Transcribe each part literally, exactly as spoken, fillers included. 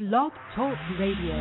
Blog Talk Radio.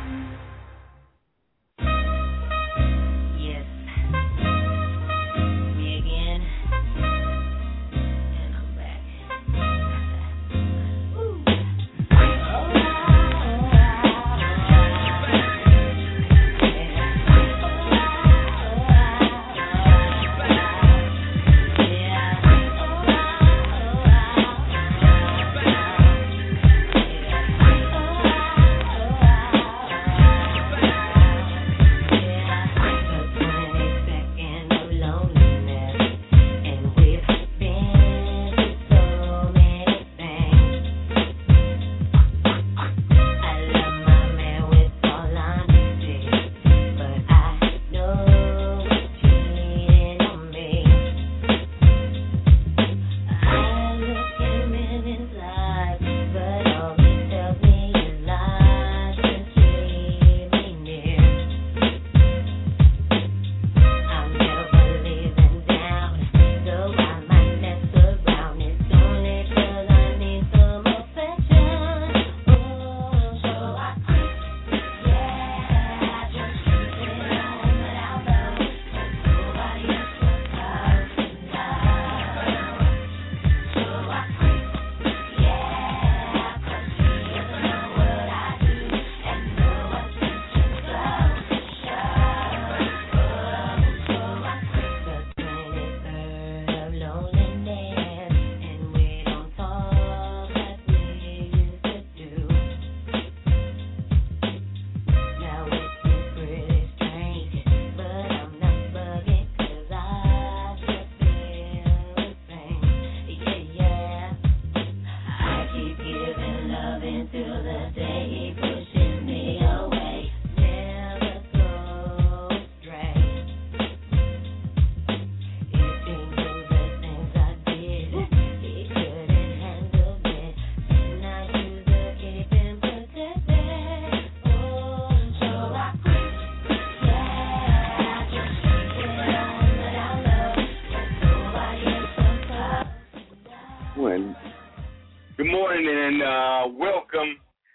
And uh, welcome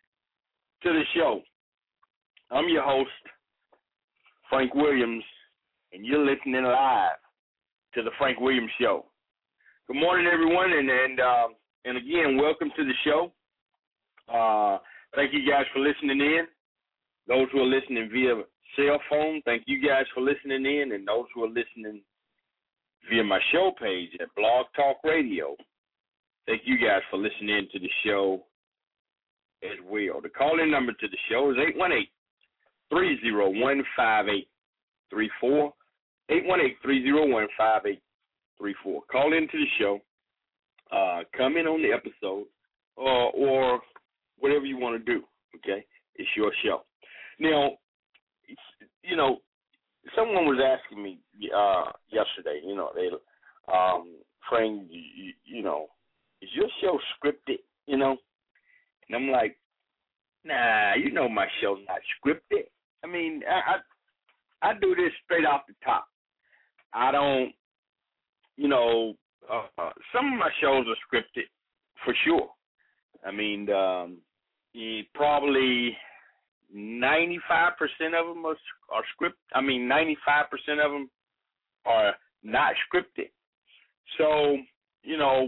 to the show. I'm your host, Frank Williams, and you're listening live to the Frank Williams Show. Good morning, everyone, and and, uh, and again, welcome to the show. Uh, thank you guys for listening in. Those who are listening via cell phone, thank you guys for listening in, and those who are listening via my show page at Blog Talk Radio, thank you guys for listening to the show as well. The call-in number to the show is eight one eight, three oh one, five eight three four, eight one eight, three oh one, five eight three four. Call into the show, uh, come in on the episode, uh, or whatever you want to do, okay? It's your show. Now, you know, someone was asking me uh, yesterday, you know, they, um, Frank, you, you know, is your show scripted, you know? And I'm like, nah, you know my show's not scripted. I mean, I I, I do this straight off the top. I don't, you know, uh, uh, some of my shows are scripted for sure. I mean, um, probably ninety-five percent of them are, are scripted. I mean, ninety-five percent of them are not scripted. So, you know,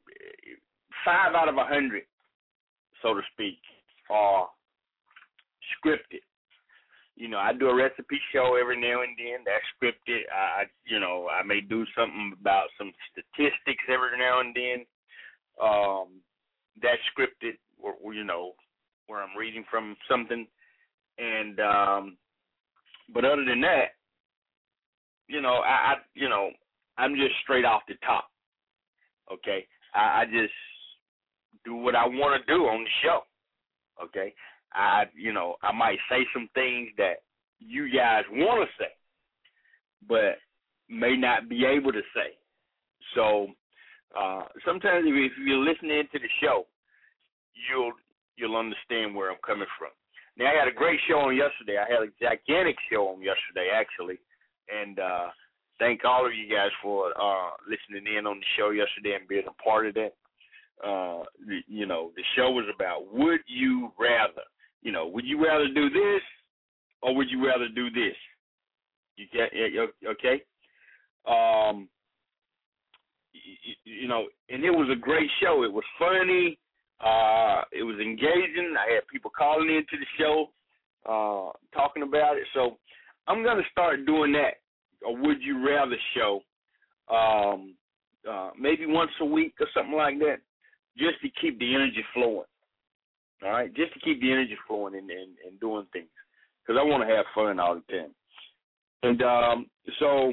five out of a hundred, so to speak, are scripted. You know, I do a recipe show every now and then that's scripted. I, you know, I may do something about some statistics every now and then. Um, that's scripted, or, you know, where I'm reading from something. And um, but other than that, you know, I, I, you know, I'm just straight off the top. Okay, I, I just do what I want to do on the show, okay? I, you know, I might say some things that you guys want to say, but may not be able to say. So uh, sometimes if you're listening to the show, you'll you'll understand where I'm coming from. Now, I had a great show on yesterday. I had a gigantic show on yesterday, actually, and uh, thank all of you guys for uh, listening in on the show yesterday and being a part of that. Uh, you know, the show was about would you rather. would you rather do this or would you rather do this? You get okay? Um, you, you know, and it was a great show. It was funny. Uh, it was engaging. I had people calling into the show, uh, talking about it. So I'm going to start doing that, a Would You Rather show, um, uh, maybe once a week or something like that, just to keep the energy flowing. All right, just to keep the energy flowing and, and, and doing things, because I want to have fun all the time. And um, so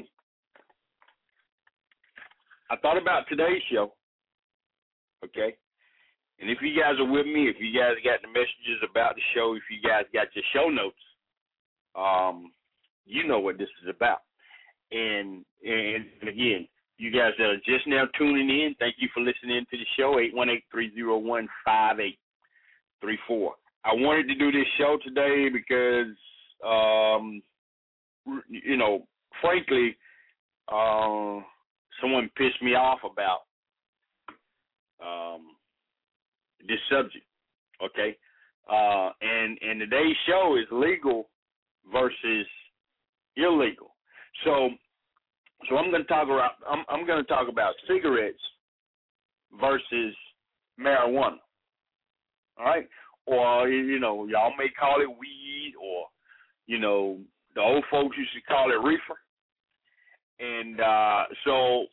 I thought about today's show, okay? And if you guys are with me, if you guys got the messages about the show, if you guys got your show notes, um, you know what this is about. And, and again, you guys that are just now tuning in, thank you for listening to the show, eight one eight, three oh one, five eight three four. I wanted to do this show today because, um, you know, frankly, uh, someone pissed me off about um, this subject, okay? Uh, and, and today's show is legal versus illegal. So, so I'm going to talk about I'm, I'm going to talk about cigarettes versus marijuana. All right, or you know, y'all may call it weed, or you know, the old folks used to call it reefer. And uh, so,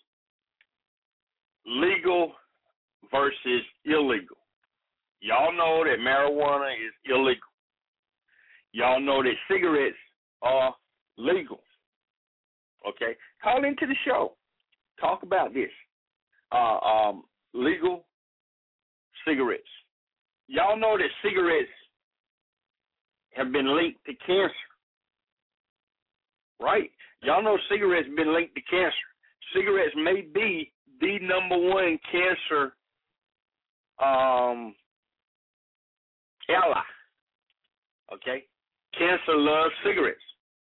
legal versus illegal. Y'all know that marijuana is illegal. Y'all know that cigarettes are legal. Okay? Call into the show. Talk about this. Uh, um, legal cigarettes. Y'all know that cigarettes have been linked to cancer. Right? Y'all know cigarettes have been linked to cancer. Cigarettes may be the number one cancer um, ally. Okay? Cancer loves cigarettes.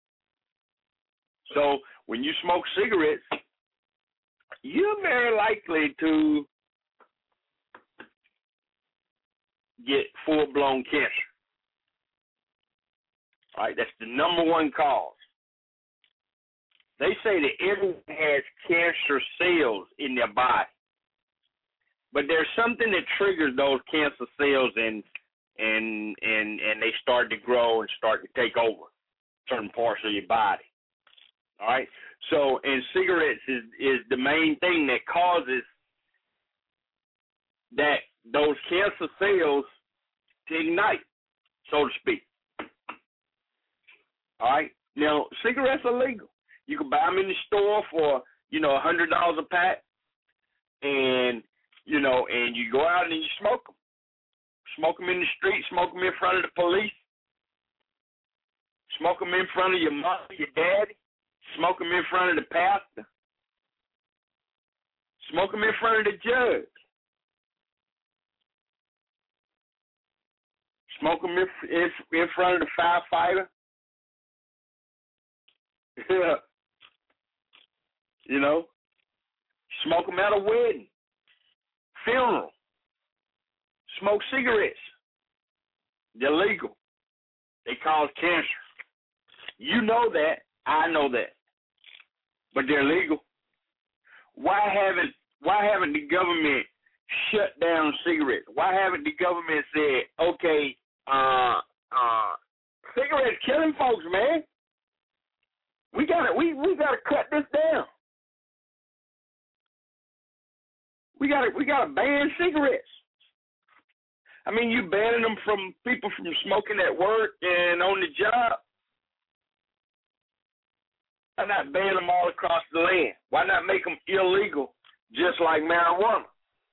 So when you smoke cigarettes, you're very likely to get full-blown cancer. All right? That's the number one cause. They say that everyone has cancer cells in their body, but there's something that triggers those cancer cells, and and and and they start to grow and start to take over certain parts of your body. All right. So, and cigarettes is is the main thing that causes that those cancer cells to ignite, so to speak. All right. Now, cigarettes are legal. You can buy them in the store for, you know, a hundred dollars a pack, and you know, and you go out and you smoke them. Smoke them in the street. Smoke them in front of the police. Smoke them in front of your mother, your daddy. Smoke them in front of the pastor. Smoke them in front of the judge. Smoke them in, in, in front of the firefighter. You know, smoke them at a wedding, funeral. Smoke cigarettes. They're legal. They cause cancer. You know that. I know that. But they're legal. Why haven't Why haven't the government shut down cigarettes? Why haven't the government said, okay, uh, uh, cigarettes killing folks, man. We gotta we we gotta cut this down. We gotta we gotta ban cigarettes. I mean, you banning them from people from smoking at work and on the job. Why not ban them all across the land? Why not make them illegal, just like marijuana?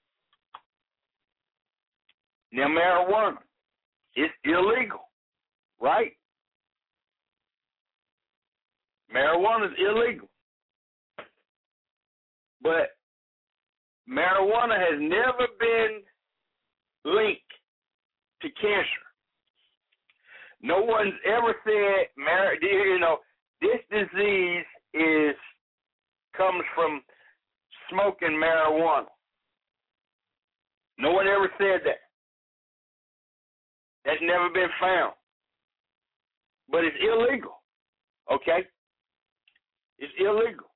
Now, marijuana, it's illegal, right? Marijuana is illegal. But marijuana has never been linked to cancer. No one's ever said, mar- you know, this disease is comes from smoking marijuana. No one ever said that. That's never been found. but it's illegal. Okay? It's illegal.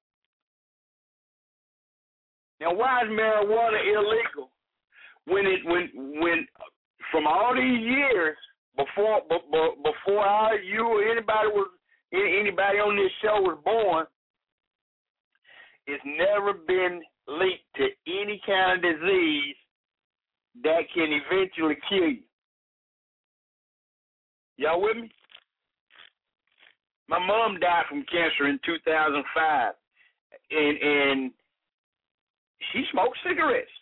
Now, why is marijuana illegal when it when when from all these years before before I, you or anybody was anybody on this show was born, it's never been linked to any kind of disease that can eventually kill you. Y'all with me? My mom died from cancer in two thousand five, and and she smoked cigarettes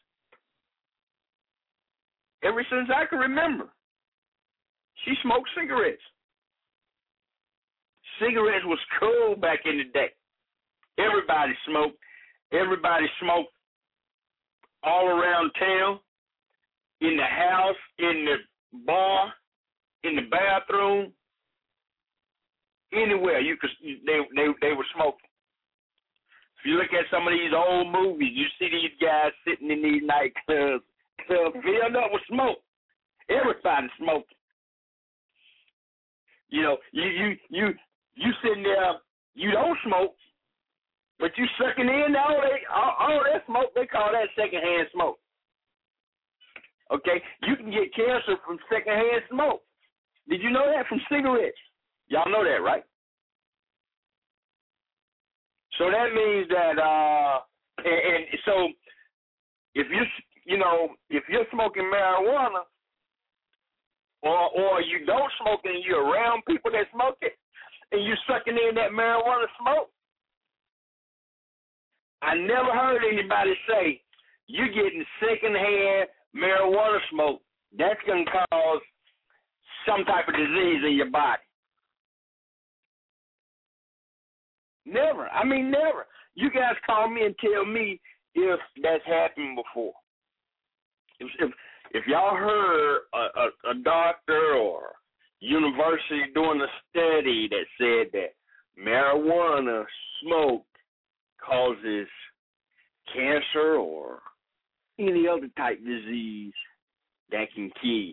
ever since I can remember. She smoked cigarettes. Cigarettes was cool back in the day. Everybody smoked. Everybody smoked all around town, in the house, in the bar, in the bathroom, anywhere you could. They they they were smoking. If you look at some of these old movies, you see these guys sitting in these nightclubs, clubs filled up with smoke. Everybody smoking. You know, you you you you sitting there, you don't smoke, but you sucking in all that all, all that smoke. They call that secondhand smoke. Okay, you can get cancer from secondhand smoke. Did you know that from cigarettes? Y'all know that, right? So that means that, uh, and, and so if you, you know, if you're smoking marijuana, or or you don't smoke and you're around people that smoke it, and you're sucking in that marijuana smoke, I never heard anybody say you're getting secondhand marijuana smoke. That's going to cause some type of disease in your body. Never. I mean, never. You guys call me and tell me if that's happened before. If if, if y'all heard a, a, a doctor or university doing a study that said that marijuana smoke causes cancer or any other type disease that can kill you,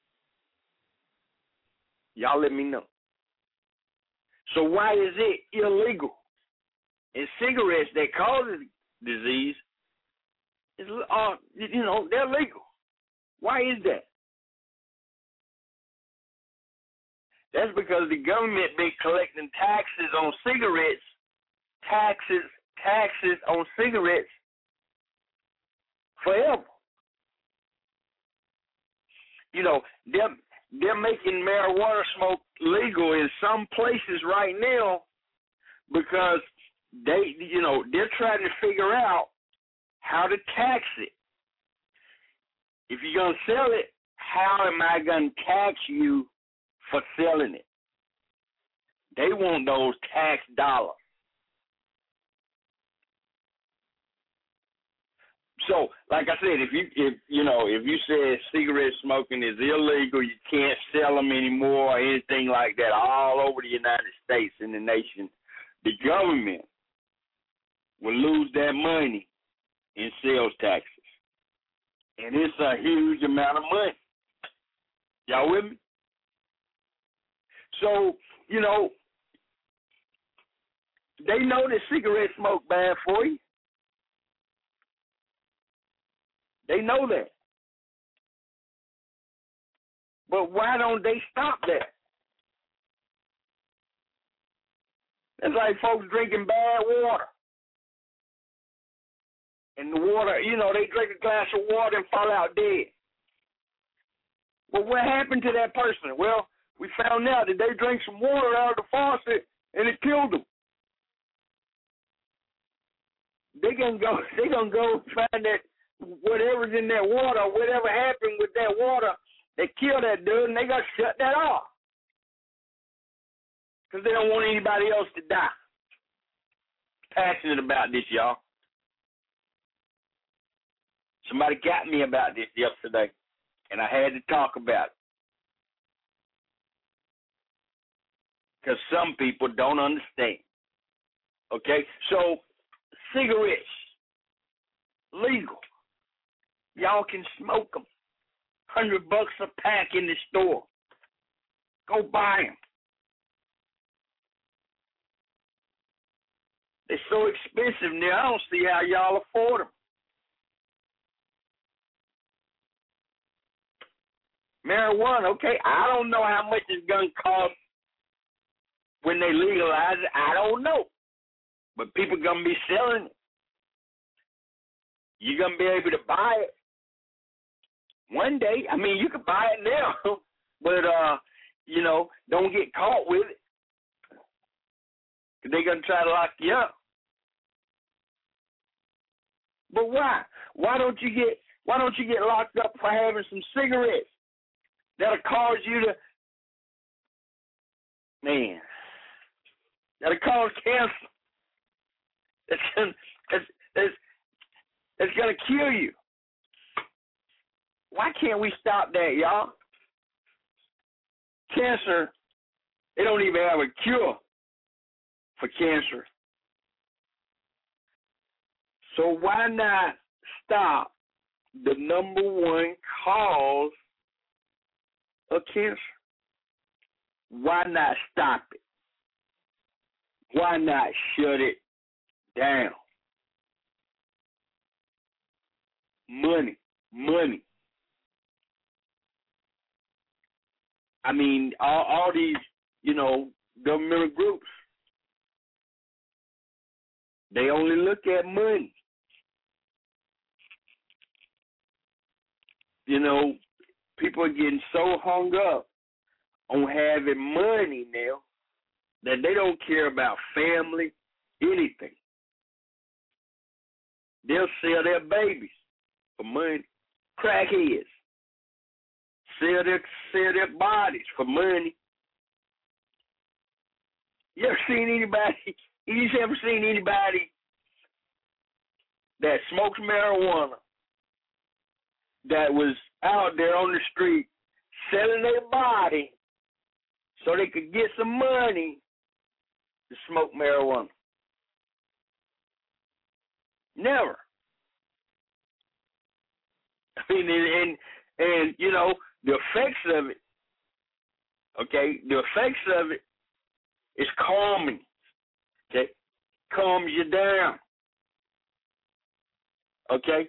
y'all let me know. So why is it illegal? And cigarettes that causes disease is, uh, you know, they're legal. Why is that? That's because the government been collecting taxes on cigarettes, taxes, taxes on cigarettes forever. You know, they're they're making marijuana smoke legal in some places right now because they, you know, they're trying to figure out how to tax it. If you're going to sell it, how am I going to tax you for selling it? They want those tax dollars. So, like I said, if you if you know if you said cigarette smoking is illegal, you can't sell them anymore or anything like that all over the United States and the nation, the government will lose that money in sales taxes, and it's a huge amount of money. Y'all with me? So, you know, they know that cigarette smoke bad for you. They know that. But why don't they stop that? It's like folks drinking bad water. And the water, you know, they drink a glass of water and fall out dead. Well, what happened to that person? Well, we found out that they drank some water out of the faucet and it killed them. They gonna go. They gonna go find that whatever's in that water, whatever happened with that water that killed that dude, and they got to shut that off because they don't want anybody else to die. Passionate about this, y'all. Somebody got me about this yesterday, and I had to talk about it because some people don't understand. Okay, so cigarettes, legal. Y'all can smoke them. Hundred bucks a pack in the store. Go buy them. They're so expensive now. I don't see how y'all afford them. Marijuana, okay, I don't know how much it's going to cost when they legalize it. I don't know. But people are going to be selling it. You're going to be able to buy it one day. I mean, you can buy it now, but, uh, you know, don't get caught with it. They're going to try to lock you up. But why? Why don't you get why don't you get locked up for having some cigarettes that'll cause you to, man, that'll cause cancer. That's that's that's, that's gonna kill you. Why can't we stop that, y'all? Cancer, they don't even have a cure for cancer. So why not stop the number one cause of cancer? Why not stop it? Why not shut it down? Money, money. I mean, all, all these, you know, governmental groups, they only look at money. You know, people are getting so hung up on having money now that they don't care about family, anything. They'll sell their babies for money. Crackheads. Sell their, sell their bodies for money. You ever seen anybody, you just ever seen anybody that smokes marijuana that was out there on the street selling their body so they could get some money to smoke marijuana? Never. I mean, and, and, and you know, the effects of it, okay, the effects of it is calming, okay, calms you down, okay?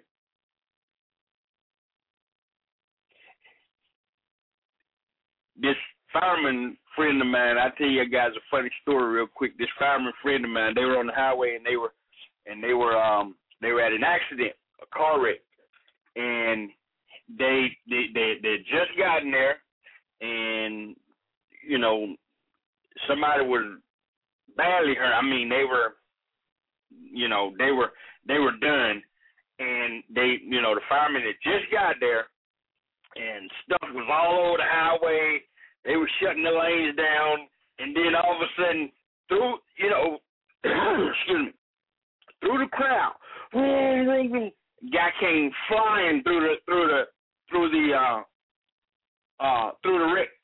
This fireman friend of mine, I'll tell you guys a funny story real quick. This fireman friend of mine, they were on the highway and they were and they were um they were at an accident, a car wreck. And they they they they just gotten there, and you know, somebody was badly hurt. I mean, they were you know, they were they were done, and they you know, the firemen had just got there and stuff was all over the highway. They were shutting the lanes down, and then all of a sudden, through, you know, excuse me, through the crowd, guy came flying through the through the through the uh uh through the wreck.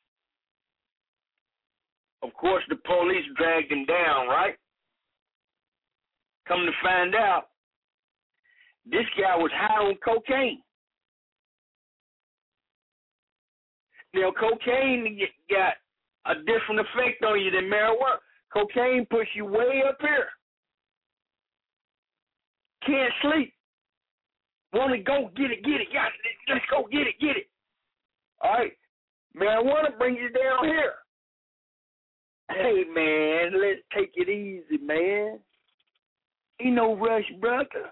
Of course, the police dragged him down, right? Come to find out, this guy was high on cocaine. Now, cocaine got a different effect on you than marijuana. Cocaine puts you way up here. Can't sleep. Want to go get it, get it. Yeah, let's go get it, get it. All right. Marijuana brings you down here. Hey, man, let's take it easy, man. Ain't no rush, brother.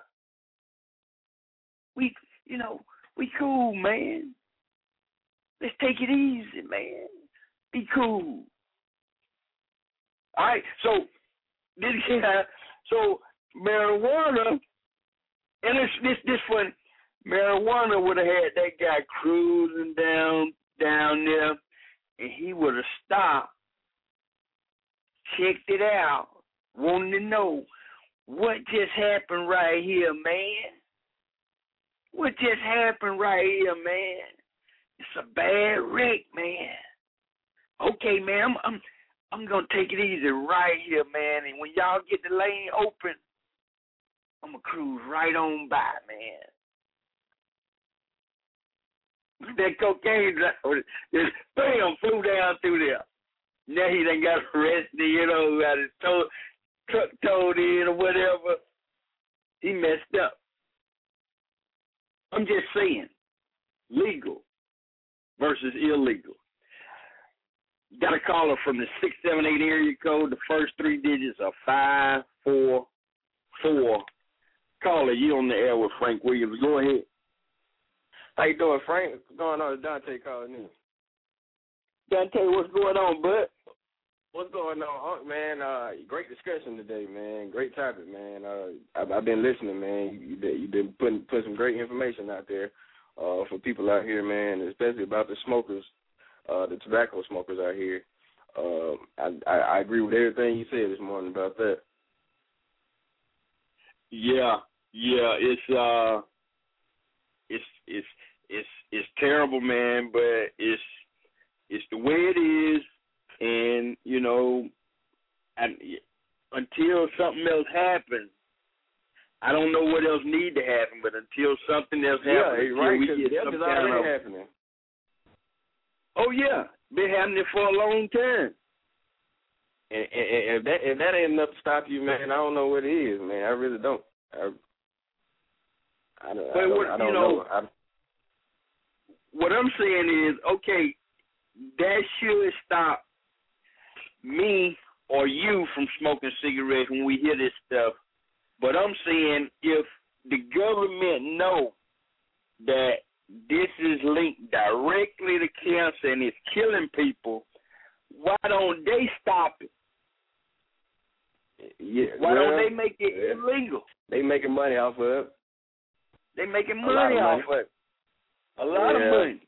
We, you know, we cool, man. Let's take it easy, man. Be cool. All right, so this guy, so marijuana, and this this this one, marijuana would have had that guy cruising down down there, and he would have stopped, checked it out, wanting to know what just happened right here, man. What just happened right here, man? It's a bad wreck, man. Okay, man, I'm, I'm I'm gonna take it easy right here, man. And when y'all get the lane open, I'm gonna cruise right on by, man. That cocaine, bam, flew down through there. Now he done got arrested, you know, got his toe. truck towed in or whatever, he messed up. I'm just saying, legal versus illegal. Got a caller from the six seven eight area code. The first three digits are five four four. Caller, you on the air with Frank Williams. Go ahead. How you doing, Frank? What's going on? It's Dante calling in. Dante, what's going on, bud? What's going on, Unc, man? Uh, great discussion today, man. Great topic, man. Uh, I've, I've been listening, man. You, you've been, you've been putting, putting some great information out there uh, for people out here, man, especially about the smokers, uh, the tobacco smokers out here. Uh, I, I, I agree with everything you said this morning about that. Yeah, yeah, it's uh, it's it's it's it's terrible, man. But it's it's the way it is. And, you know, and until something else happens, I don't know what else need to happen, but until something else happens, yeah, right, we get some kind of happening. Oh, yeah, been happening for a long time. And, and, and if, that, if that ain't enough to stop you, man, I don't know what it is, man. I really don't. I, I don't, but I don't, what, I don't you know. know. I, what I'm saying is, okay, that should stop me or you from smoking cigarettes when we hear this stuff. But I'm saying if the government know that this is linked directly to cancer and it's killing people, why don't they stop it? Yeah, why well, don't they make it yeah. illegal? They making money off of it. They making A money lot off of money. of it. A lot yeah. of money.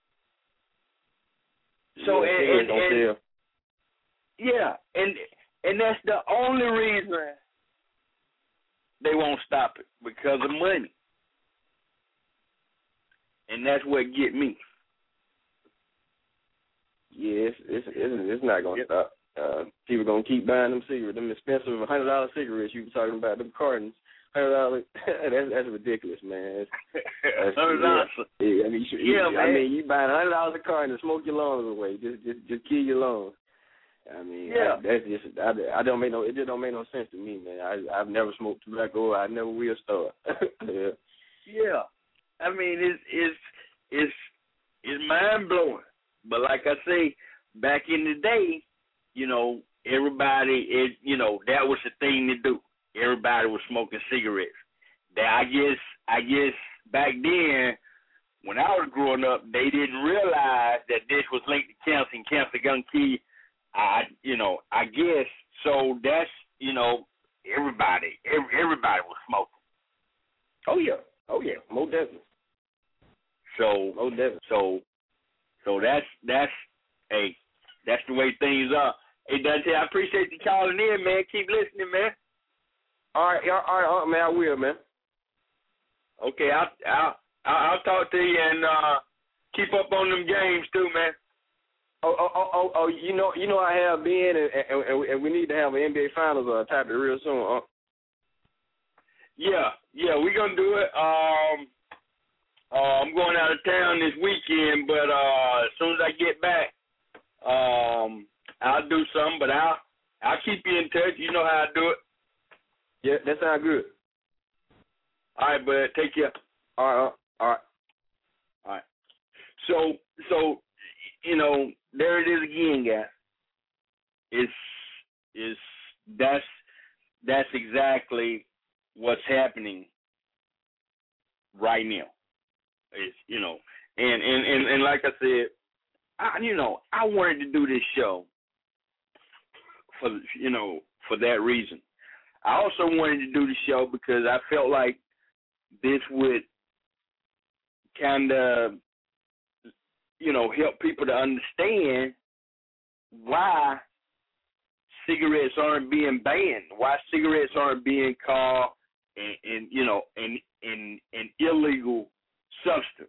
So yeah, and, and, and Yeah, and and that's the only reason they won't stop it, because of money. And that's what get me. Yeah, it's it's it's, it's not gonna yep. stop. Uh, people gonna keep buying them cigarettes, them expensive hundred dollar cigarettes you were talking about, them cartons, hundred dollars. that's that's ridiculous, man. That's, hundred dollars. Yeah, yeah, I mean, you, yeah, you, man. I mean, you buying hundred dollars a carton to smoke your lungs away, just just just kill your lungs. I mean, yeah. I, that's just I, I don't make no it just don't make no sense to me, man. I I've never smoked tobacco. I never will start. yeah. Yeah. I mean, it's it's it's it's mind blowing. But like I say, back in the day, you know, everybody it you know that was the thing to do. Everybody was smoking cigarettes. That I guess I guess back then, when I was growing up, they didn't realize that this was linked to cancer and cancer gonna kill you. I, you know, I guess, so that's, you know, everybody, every, everybody was smoking. Oh, yeah. Oh, yeah. Most definitely. So, Most definitely. so, so that's, that's, hey, that's the way things are. Hey, Dante, I appreciate you calling in, man. Keep listening, man. All right, all right, all right man, I will, man. Okay, I'll, I'll, I'll talk to you and uh, keep up on them games, too, man. Oh, oh, oh, oh, oh, you know, you know, I have been, and, and, and we need to have an N B A Finals uh, topic real soon. Huh? Yeah, yeah, we're gonna do it. Um, uh, I'm going out of town this weekend, but uh, as soon as I get back, um, I'll do something. But I'll, I'll keep you in touch. You know how I do it. Yeah, that sounds good. All right, bud. Take care. All right, all right, all right. So, so, you know, there it is again, guys. It's, it's that's that's exactly what's happening right now. It's, you know, and, and, and, and like I said, I, you know, I wanted to do this show for, you know, for that reason. I also wanted to do the show because I felt like this would kind of, you know, help people to understand why cigarettes aren't being banned, why cigarettes aren't being called and, and you know, an, an, an illegal substance.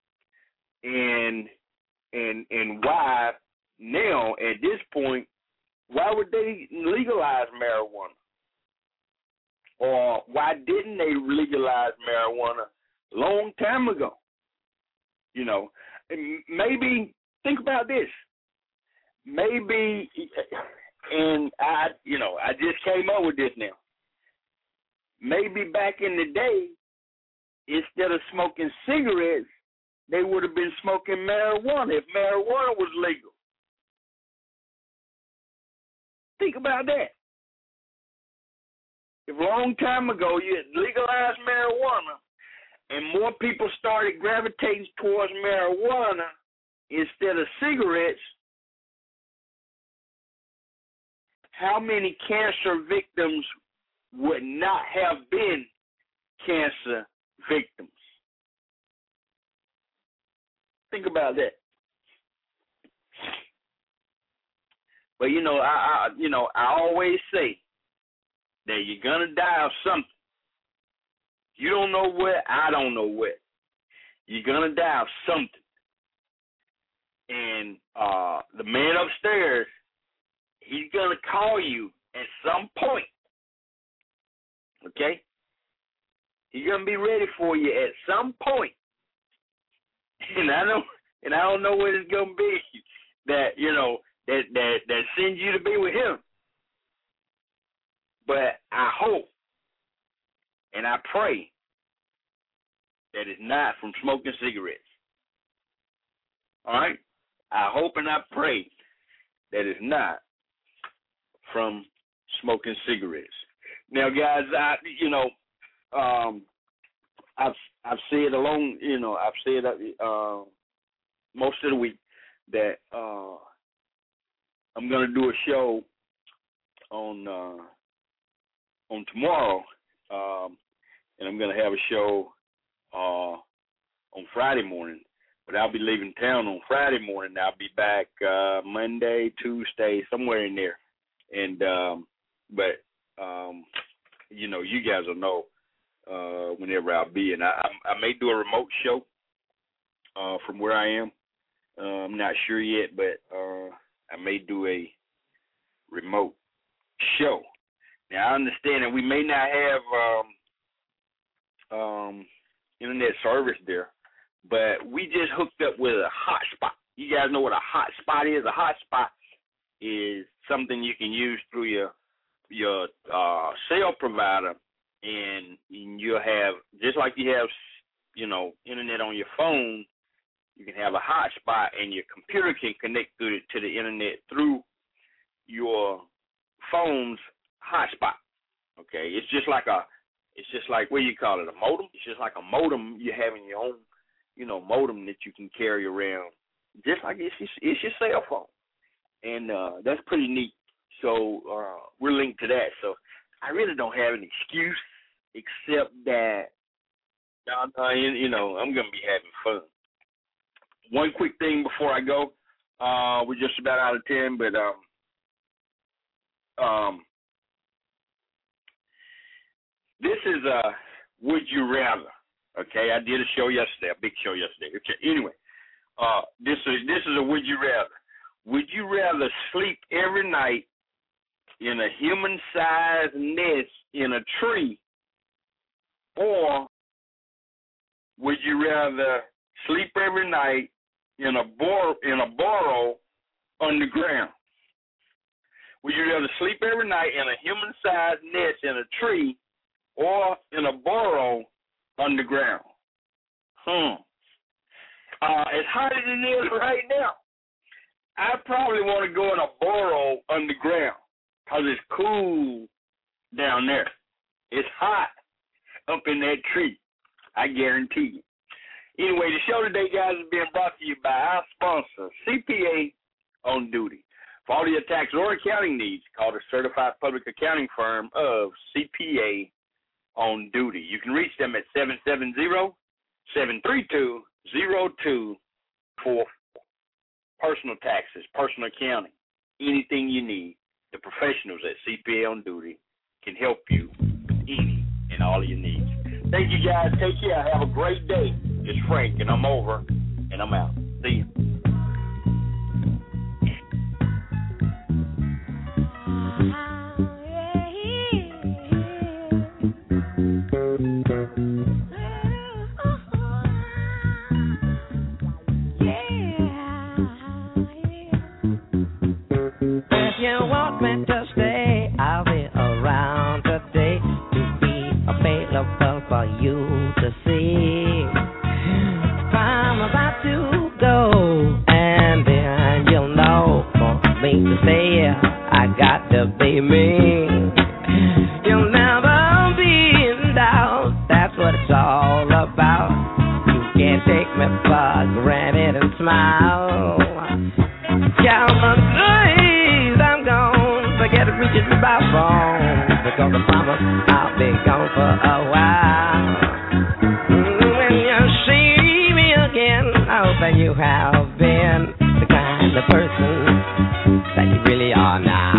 And and and why now at this point, why would they legalize marijuana? Or why didn't they legalize marijuana a long time ago? You know, and maybe think about this. Maybe And I, you know, I just came up with this now. Maybe back in the day, instead of smoking cigarettes, they would have been smoking marijuana if marijuana was legal. Think about that. If a long time ago you had legalized marijuana and more people started gravitating towards marijuana instead of cigarettes, how many cancer victims would not have been cancer victims? Think about that. But you know, I, I you know, I always say that you're gonna die of something. You don't know what, I don't know what. You're gonna die of something. And uh, the man upstairs, he's gonna call you at some point. Okay? He's gonna be ready for you at some point. And I don't and I don't know what it's gonna be that, you know, that that, that sends you to be with him. But I hope and I pray that it's not from smoking cigarettes. All right? I hope and I pray that it's not from smoking cigarettes. Now, guys, I you know, um, I've I've said along, you know, I've said uh, most of the week that uh, I'm gonna do a show on uh, on tomorrow, um, and I'm gonna have a show uh, on Friday morning. But I'll be leaving town on Friday morning. I'll be back uh, Monday, Tuesday, somewhere in there. And um, but um, you know, you guys will know uh, whenever I'll be. And I, I, I may do a remote show uh, from where I am. Uh, I'm not sure yet, but uh, I may do a remote show. Now I understand that we may not have um, um, internet service there, but we just hooked up with a hotspot. You guys know what a hotspot is? A hotspot is something you can use through your your uh, cell provider, and you'll have, just like you have, you know, internet on your phone, you can have a hotspot, and your computer can connect to the, to the internet through your phone's hotspot. Okay, it's just like a, it's just like, what do you call it, a modem? It's just like a modem you have in your own, you know, modem that you can carry around, just like it's your, it's your cell phone. And uh, that's pretty neat. So uh, we're linked to that. So I really don't have an excuse except that, uh, you know, I'm going to be having fun. One quick thing before I go. Uh, we're just about out of ten, but um, um, this is a Would You Rather. Okay, I did a show yesterday, a big show yesterday. Okay, anyway, uh, this is this is a Would You Rather. Would you rather sleep every night in a human-sized nest in a tree, or would you rather sleep every night in a bor- in a burrow underground? Would you rather sleep every night in a human-sized nest in a tree, or in a burrow underground? Hmm. Uh, as hot as it is right now, I probably want to go in a burrow underground because it's cool down there. It's hot up in that tree, I guarantee you. Anyway, the show today, guys, is being brought to you by our sponsor, C P A On Duty. For all your tax or accounting needs, call the certified public accounting firm of C P A On Duty. You can reach them at seven seven zero, seven three two, zero two four four. Personal taxes, personal accounting, anything you need, the professionals at C P A On Duty can help you with any and all of your needs. Thank you, guys. Take care. Have a great day. It's Frank, and I'm over, and I'm out. See you. You want me me to say I got to be me. You'll never be in doubt, that's what it's all about. You can't take me for granted and smile. Count the days I'm gone, forget to reach me by phone, because I promise I'll be gone for a while. When you see me again, I hope that you have been the kind of person that you really are now.